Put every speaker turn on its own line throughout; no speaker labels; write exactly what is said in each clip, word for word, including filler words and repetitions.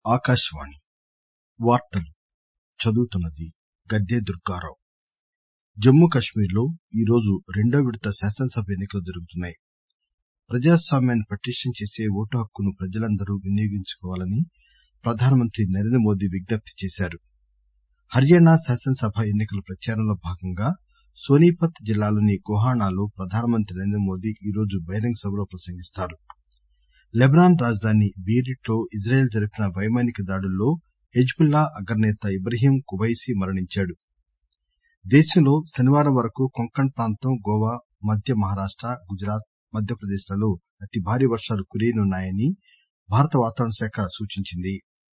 ఆకాశవాణి వార్తలు చదువుతున్నది గద్దె దుర్గారావు. జమ్మూ కశ్మీర్లో ఈరోజు రెండో విడత శాసనసభ ఎన్నికలు జరుగుతున్నాయి. ప్రజాస్వామ్యాన్ని పటిష్టం చేసే ఓటు హక్కును ప్రజలందరూ వినియోగించుకోవాలని ప్రధానమంత్రి నరేంద్ర మోదీ విజ్ఞప్తి చేశారు. హర్యానా శాసనసభ ఎన్నికల ప్రచారంలో భాగంగా సోనీపత్ జిల్లాలోని గోహానాలో ప్రధానమంత్రి నరేంద్ర మోదీ ఈరోజు బహిరంగ సభలో ప్రసంగిస్తారు. లెబనాన్ రాజధాని బీయిరిట్ లో ఇజ్రాయెల్ జరిపిన వైమానిక దాడుల్లో హెజ్బుల్లా అగ్రనేత ఇబ్రహీం కుబైసీ మరణించాడు. దేశంలో శనివారం వరకు కొంకణ్ ప్రాంతం, గోవా, మధ్య మహారాష్ట, గుజరాత్, మధ్యప్రదేశ్ లలో అతి భారీ వర్షాలు కురియనున్నాయని భారత వాతావరణ శాఖ సూచించింది.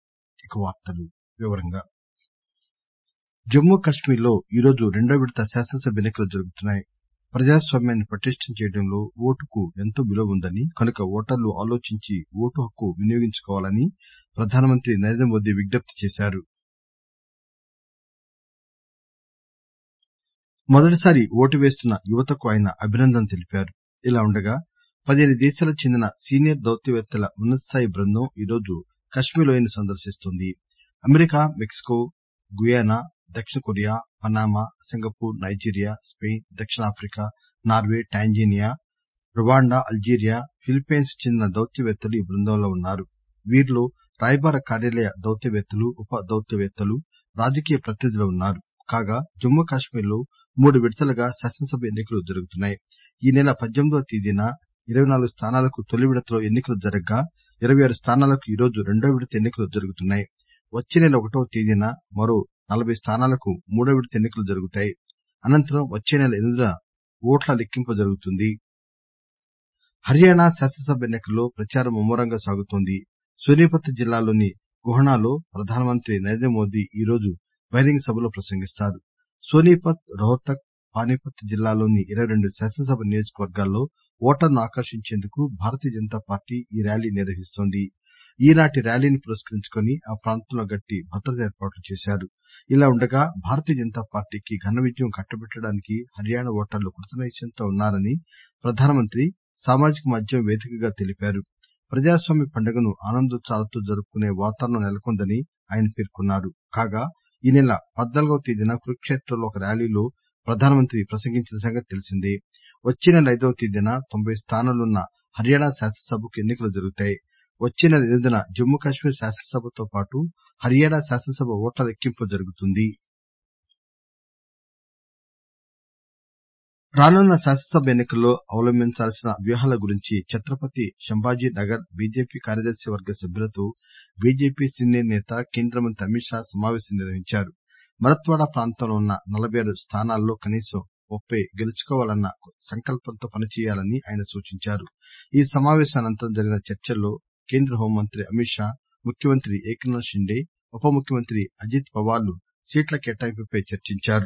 జమ్మూ కశ్మీర్ లో ఈరోజు రెండో విడత శాసనసభ ఎన్నికలు జరుగుతున్నాయి. ప్రజాస్వామ్యాన్ని పటిష్టం చేయడంలో ఓటుకు ఎంతో విలువ ఉందని, కనుక ఓటర్లు ఆలోచించి ఓటు హక్కు వినియోగించుకోవాలని ప్రధానమంత్రి నరేంద్ర మోదీ విజ్ఞప్తి చేశారు. మొదటిసారి ఓటు వేస్తున్న యువతకు ఆయన అభినందనలు తెలిపారు. ఇలా ఉండగా పదిహేను దేశాలకు చెందిన సీనియర్ దౌత్యవేత్తల ఉన్నతస్థాయి బృందం ఈరోజు కశ్మీర్ లోయను సందర్శిస్తుంది. అమెరికా, మెక్సికో, గుయానా, దక్షిణ Korea, Panama, Singapore, Nigeria, Spain, దక్షిణాఫ్రికా, Norway, Tanzania, Rwanda, Algeria, Philippines చెందిన దౌత్యవేత్తలు ఈ బృందంలో ఉన్నారు. వీరిలో రాయబార కార్యాలయ దౌత్యవేత్తలు, ఉప దౌత్యవేత్తలు, రాజకీయ ప్రతినిధులు ఉన్నారు. కాగా జమ్మూ కశ్మీర్ లో మూడు విడతలుగా శాసనసభ ఎన్నికలు జరుగుతున్నాయి. ఈ నెల పద్దెనిమిదివ తేదీన ఇరవై నాలుగు స్థానాలకు తొలి విడతలో ఎన్నికలు జరగ్గా ఇరవై ఆరు స్థానాలకు ఈరోజు రెండో విడత ఎన్నికలు జరుగుతున్నాయి. వచ్చే నెల ఒకటవ తేదీన మరో నలభై స్థానాలకు మూడో విడత ఎన్నికలు జరుగుతాయి. అనంతరం వచ్చే నెల ఎనిమిదిన ఓట్ల లెక్కింపు జరుగుతుంది. హర్యానా శాసనసభ ఎన్నికల్లో ప్రచారం ముమ్మరంగా సాగుతోంది. సోనీపత్ జిల్లాలోని గోహానాలో ప్రధానమంత్రి నరేంద్ర మోదీ ఈరోజు బహిరంగ సభలో ప్రసంగిస్తారు. సోనీపత్, రోహ్తక్, పానీపత్ జిల్లాలోని ఇరవై రెండు శాసనసభ నియోజకవర్గాల్లో ఓటర్లను ఆకర్షించేందుకు భారతీయ జనతా పార్టీ ఈ ర్యాలీ నిర్వహిస్తోంది. ఈనాటి ర్యాలీని పురస్కరించుకుని ఆ ప్రాంతంలో గట్టి భద్రతా ఏర్పాట్లు చేశారు. ఇలా ఉండగా భారతీయ జనతా పార్టీకి ఘన విజయం కట్టబెట్టడానికి హర్యానా ఓటర్లు కృతనిశ్చయంతో ఉన్నారని ప్రధానమంత్రి సామాజిక మాధ్యమం వేదికగా తెలిపారు. ప్రజాస్వామ్య పండుగను ఆనందోత్సాహాలతో జరుపుకునే వాతావరణం నెలకొందని ఆయన పేర్కొన్నారు. కాగా ఈ నెల పద్నాలుగవ తేదీన కురుక్షేత్రలో ఒక ర్యాలీలో ప్రధానమంత్రి ప్రసంగించిన సంగతి తెలిసిందే. వచ్చే నెల ఐదవ తేదీన తొంభై స్థానాలున్న హర్యానా శాసనసభకు ఎన్నికలు జరుగుతాయి. వచ్చే నెల ఎనిమిదిన జమ్మూ కశ్మీర్ శాసనసభతో పాటు హర్యానా శాసనసభ ఓట్ల లెక్కింపు జరుగుతుంది. రానున్న శాసనసభ ఎన్నికల్లో అవలంబించాల్సిన వ్యూహాల గురించి ఛత్రపతి సంభాజీ నగర్ బీజేపీ కార్యదర్శి వర్గ సభ్యులతో బీజేపీ సీనియర్ నేత, కేంద్ర మంత్రి అమిత్ షా సమావేశం నిర్వహించారు. మరత్వాడ ప్రాంతంలో ఉన్న నలభై ఆరు స్థానాల్లో కనీసం ముప్పై గెలుచుకోవాలన్న సంకల్పంతో పనిచేయాలని ఆయన సూచించారు. ఈ సమావేశం అనంతరం జరిగిన చర్చల్లో కేంద్ర హోంమంత్రి అమిత్ షా, ముఖ్యమంత్రి ఏక్నాథ్ షిండే, ఉప ముఖ్యమంత్రి అజిత్ పవార్లు సీట్ల కేటాయింపుపై చర్చించారు.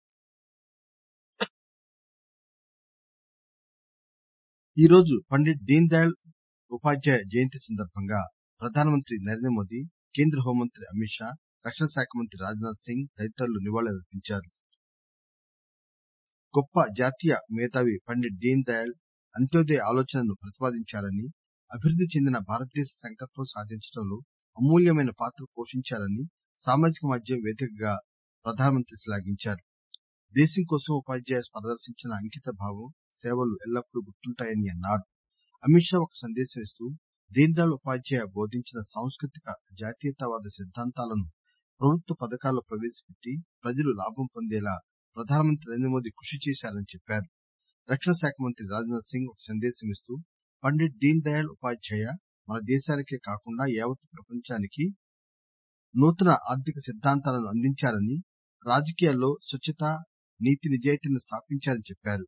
ఈరోజు పండిట్ దీన్ దయాళ్ ఉపాధ్యాయ జయంతి సందర్భంగా ప్రధానమంత్రి నరేంద్ర మోదీ, కేంద్ర హోంమంత్రి అమిత్ షా, రక్షణ శాఖ మంత్రి రాజ్ నాథ్ సింగ్ తదితరులు నివాళులర్పించారు. గొప్ప జాతీయ మేధావి పండిట్ దీన్ దయాళ్ అంత్యోదయ ఆలోచనను ప్రతిపాదించారని, అభివృద్ది చెందిన భారతదేశ సంకల్పం సాధించడంలో అమూల్యమైన పాత్ర పోషించారని సామాజిక మాధ్యమం వేదికగా ప్రధానమంత్రి శ్లాఘించారు. దేశం కోసం ఉపాధ్యాయ ప్రదర్శించిన అంకిత భావం, సేవలు ఎల్లప్పుడూ గుర్తుంటాయని అన్నారు. అమిత్ షా ఒక సందేశం ఇస్తూ దీన్ దయాళ్ ఉపాధ్యాయ బోధించిన సాంస్కృతిక జాతీయతావాద సిద్ధాంతాలను ప్రభుత్వ పథకాల్లో ప్రవేశపెట్టి ప్రజలు లాభం పొందేలా ప్రధానమంత్రి నరేంద్ర మోదీ కృషి చేశారని చెప్పారు. రక్షణ శాఖ మంత్రి రాజ్ నాథ్ సింగ్ ఒక సందేశం ఇస్తూ పండిట్ దీన్ దయాళ్ ఉపాధ్యాయ మన దేశానికే కాకుండా యావత్ ప్రపంచానికి నూతన ఆర్థిక సిద్ధాంతాలను అందించారని, రాజకీయాల్లో స్వచ్ఛత, నీతి నిజాయితీలను స్థాపించారని చెప్పారు.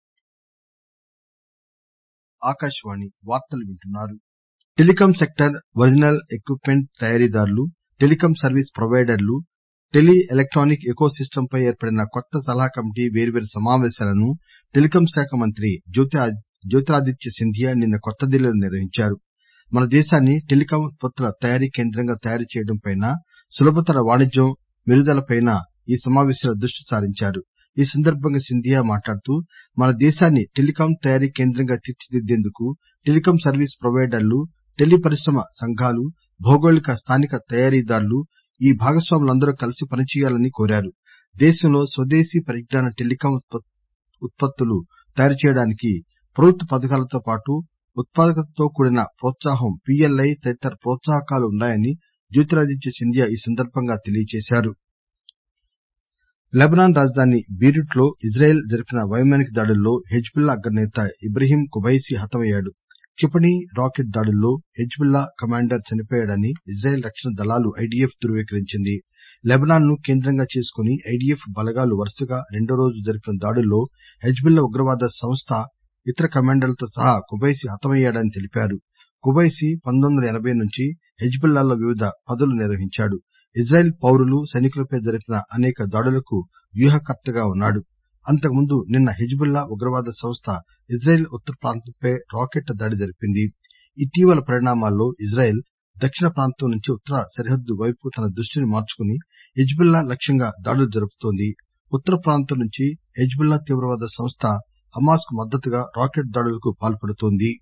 ఆకాశవాణి వార్తలు వింటున్నారు. టెలికాం సెక్టర్, ఒరిజినల్ ఎక్విప్మెంట్ తయారీదారులు, టెలికాం సర్వీస్ ప్రొవైడర్లు, టెలి ఎలక్టానిక్ ఎకో సిస్టమ్ పై ఏర్పడిన కొత్త సలహా కమిటీ వేర్వేరు సమావేశాలను టెలికాం శాఖ మంత్రి జ్యోతిరాదిత్య సింధియా నిన్న కొత్త ఢిల్లీలో నిర్వహించారు. మన దేశాన్ని టెలికాం ఉత్పత్తుల తయారీ కేంద్రంగా తయారు చేయడంపై, సులభతర వాణిజ్యం మెరుగుదలపై ఈ సమావేశంలో దృష్టి సారించారు. ఈ సందర్భంగా సింధియా మాట్లాడుతూ మన దేశాన్ని టెలికాం తయారీ కేంద్రంగా తీర్చిదిద్దేందుకు టెలికాం సర్వీస్ ప్రొవైడర్లు, టెలి పరిశ్రమ సంఘాలు, భౌగోళిక స్థానిక తయారీదారులు ఈ భాగస్వాములందరూ కలిసి పనిచేయాలని కోరారు. దేశంలో స్వదేశీ పరిజ్ఞాన టెలికాం ఉత్పత్తులు తయారు చేయడానికి ప్రభుత్వ పథకాలతో పాటు ఉత్పాదకతతో కూడిన ప్రోత్సాహం, పీఎల్ఐ తదితర ప్రోత్సాహకాలు ఉన్నాయని జ్యోతిరాదిత్య సింధియా ఈ సందర్భంగా తెలియజేశారు. లెబనాన్ రాజధాని బీరూట్ లో ఇజ్రాయెల్ జరిపిన వైమానిక దాడుల్లో హెజ్బుల్లా అగ్రనేత ఇబ్రహీం కుబైసీ హతమయ్యాడు. క్షిపణి, రాకెట్ దాడుల్లో హెజ్బుల్లా కమాండర్ చనిపోయాడని ఇజ్రాయెల్ రక్షణ దళాలు ఐడీఎఫ్ ధృవీకరించింది. లెబనాన్ ను కేంద్రంగా చేసుకుని ఐడీఎఫ్ బలగాలు వరుసగా రెండో రోజు జరిపిన దాడుల్లో హెజ్బుల్లా ఉగ్రవాద సంస్థ ఇతర కమాండర్లతో సహా కుబైసీ హతమయ్యాడని తెలిపారు. కుబైసీ పంతొమ్మిది వందల ఎనబై నుంచి హెజ్బుల్లాలో వివిధ పదవులు నిర్వహించాడు. ఇజ్రాయెల్ పౌరులు, సైనికులపై జరిపిన అనేక దాడులకు వ్యూహకర్తగా ఉన్నాడు. అంతకుముందు నిన్న హెజ్బుల్లా ఉగ్రవాద సంస్థ ఇజ్రాయెల్ ఉత్తర ప్రాంతంపై రాకెట్ దాడి జరిపింది. ఇటీవల పరిణామాల్లో ఇజ్రాయెల్ దక్షిణ ప్రాంతం నుంచి ఉత్తర సరిహద్దు వైపు తన దృష్టిని మార్చుకుని హెజ్బుల్లా లక్ష్యంగా దాడులు జరుపుతోంది. ఉత్తర ప్రాంతం నుంచి హెజ్బుల్లా తీవ్రవాద సంస్థ హమాస్ కు మద్దతుగా రాకెట్ దాడులకు పాల్పడుతోంది.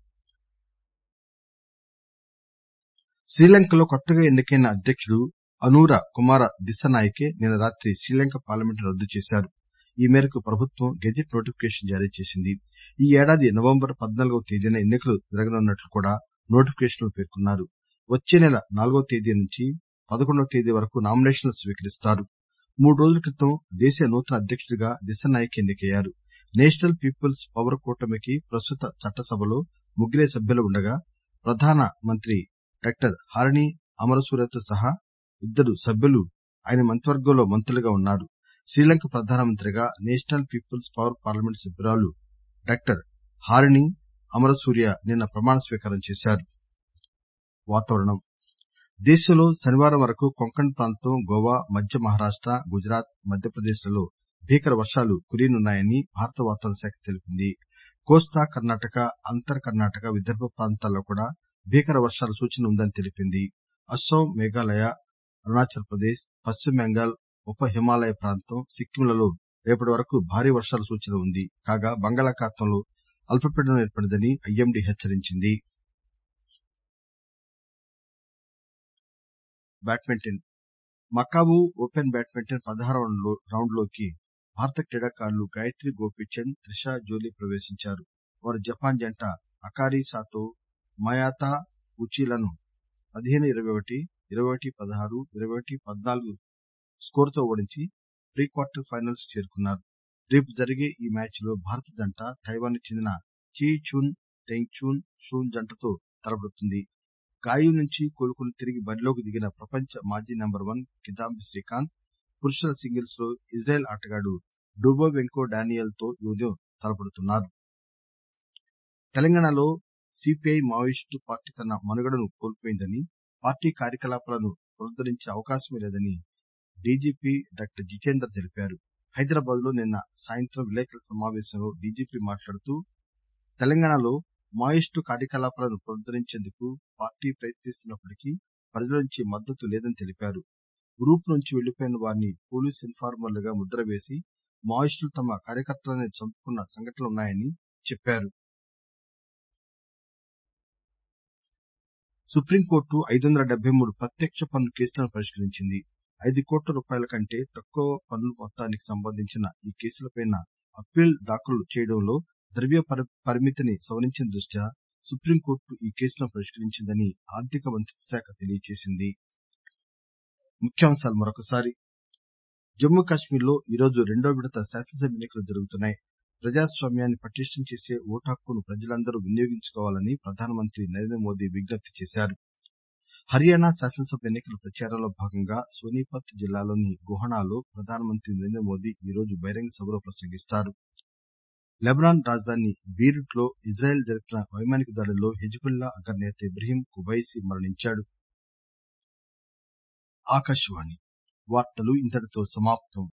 శ్రీలంకలో కొత్తగా ఎన్నికైన అధ్యకుడు అనూర కుమార దిశానాయకే నిన్న రాత్రి శ్రీలంక పార్లమెంటును రద్దు చేశారు. ఈ మేరకు ప్రభుత్వం గెజిట్ నోటిఫికేషన్ జారీ చేసింది. ఈ ఏడాది నవంబర్ పద్నాలుగవ తేదీన ఎన్నికలు జరగనున్నట్లు కూడా నోటిఫికేషన్ లో పేర్కొన్నారు. వచ్చే నెల నాలుగవ తేదీ నుంచి పదకొండవ తేదీ వరకు నామినేషన్లు స్వీకరిస్తారు. మూడు రోజుల క్రితం దేశ నూతన అధ్యకుడిగా దిశానాయక్ ఎన్నికయ్యారు. నేషనల్ పీపుల్స్ పవర్ కూటమికి ప్రస్తుత చట్టసభలో ముగ్గురే సభ్యులు ఉండగా ప్రధాన మంత్రి డాక్టర్ హారిణి అమరసూర్యతో సహా ఇద్దరు సభ్యులు ఆయన మంత్రివర్గంలో మంత్రులుగా ఉన్నారు. శ్రీలంక ప్రధానమంత్రిగా నేషనల్ పీపుల్స్ పవర్ పార్లమెంట్ సభ్యురాలు డాక్టర్ హారిణి అమరసూర్య నిన్న ప్రమాణ స్వీకారం చేశారు. వాతావరణం దేశంలో శనివారం వరకు కొంకణ్ ప్రాంతం, గోవా, మధ్య మహారాష్ట, గుజరాత్, మధ్యప్రదేశ్ లలో భీకర వర్షాలు కురియనున్నాయని భారత వాతావరణ శాఖ తెలిపింది. కోస్తా కర్ణాటక, అంతర్ కర్ణాటక, విదర్భ ప్రాంతాల్లో కూడా భీకర వర్షాల సూచన ఉందని తెలిపింది. అస్సాం, మేఘాలయ, అరుణాచల్ ప్రదేశ్, పశ్చిమ బెంగాల్, ఉప హిమాలయ ప్రాంతం, సిక్కింలలో రేపటి వరకు భారీ వర్షాల సూచన ఉంది. కాగా బంగాళాఖాతంలో అల్పపీడనం ఏర్పడిందని ఐఎండీ హెచ్చరించింది. బ్యాడ్మింటన్ మకావు ఓపెన్ బ్యాడ్మింటన్ పదహారవ రౌండ్లోకి భారత క్రీడాకారులు గాయత్రి గోపీచంద్, త్రిషా జోలీ ప్రవేశించారు. వారు జపాన్ జంట అకారి సాతో, మయాతా ఉచీలను పదిహేను ఇరవై ఒకటి, ఇరవై ఒకటి పదహారు, ఇరవై ఒకటి పద్నాలుగు స్కోరుతో ఓడించి ప్రీ క్వార్టర్ ఫైనల్స్ చేరుకున్నారు. రేపు జరిగే ఈ మ్యాచ్ లో భారత జంట తైవాన్ కు చెందిన చీ చున్ టెంగ్ చూన్ షూన్ జంటతో తలపడుతుంది. గాయం నుంచి కోలుకుని తిరిగి బరిలోకి దిగిన ప్రపంచ మాజీ నెంబర్ వన్ కిదాంబి శ్రీకాంత్ పురుషుల సింగిల్స్ లో ఇజ్రాయెల్ ఆటగాడు డుబోవెంకో డానియల్ తో ఈ ఉదయం తలపడుతున్నారు. తెలంగాణలో సిపిఐ మావోయిస్టు పార్టీ తన మనుగడను కోల్పోయిందని, పార్టీ కార్యకలాపాలను పునరుద్దరించే అవకాశమే లేదని డీజీపీ డాక్టర్ జితేందర్ తెలిపారు. హైదరాబాద్ లో నిన్న సాయంత్రం విలేకరుల సమావేశంలో డీజీపీ మాట్లాడుతూ తెలంగాణలో మావోయిస్టు కార్యకలాపాలను పునరుద్దరించేందుకు పార్టీ ప్రయత్నిస్తున్నప్పటికీ ప్రజల నుంచి మద్దతు లేదని తెలిపారు. గ్రూప్ నుంచి వెళ్లిపోయిన వారిని పోలీస్ ఇన్ఫార్మర్లుగా ముద్ర వేసి మావోయిస్టులు తమ కార్యకర్తలనే చంపుకున్న సంఘటనలున్నాయని చెప్పారు. సుప్రీంకోర్టు ఐదు వందల డెబ్బై మూడు ప్రత్యక్ష పన్ను కేసులను పరిష్కరించింది. ఐదు కోట్ల రూపాయల కంటే తక్కువ పన్ను మొత్తానికి సంబంధించిన ఈ కేసులపై అప్పీల్ దాఖలు చేయడంలో ద్రవ్య పరిమితిని సవరించిన దృష్ట్యా సుప్రీంకోర్టు ఈ కేసులను పరిష్కరించిందని ఆర్థిక మంత్రిత్వ శాఖ తెలియజేసింది. ముఖ్యాంశాలు మరొకసారి. జమ్మూ కశ్మీర్ లో ఈరోజు రెండో విడత శాసనసభ ఎన్నికలు జరుగుతున్నాయి. ప్రజాస్వామ్యాన్ని పటిష్టం చేసే ఓటు హక్కును ప్రజలందరూ వినియోగించుకోవాలని ప్రధానమంత్రి నరేంద్ర మోదీ విజ్ఞప్తి చేశారు. హర్యానా శాసనసభ ఎన్నికల ప్రచారంలో భాగంగా సోనీపత్ జిల్లాలోని గుహనాలో ప్రధానమంత్రి నరేంద్ర మోదీ ఈరోజు బహిరంగ సభలో ప్రసంగిస్తారు. లెబనాన్ రాజధాని బీరూట్ లో ఇజ్రాయెల్ జరిపిన వైమానిక దాడుల్లో హెజ్బుల్లా అగ్రనేత ఇబ్రహీం కుబైసీ మరణించాడు. ఆకాశవాణి వార్తలు ఇంతటితో సమాప్తం.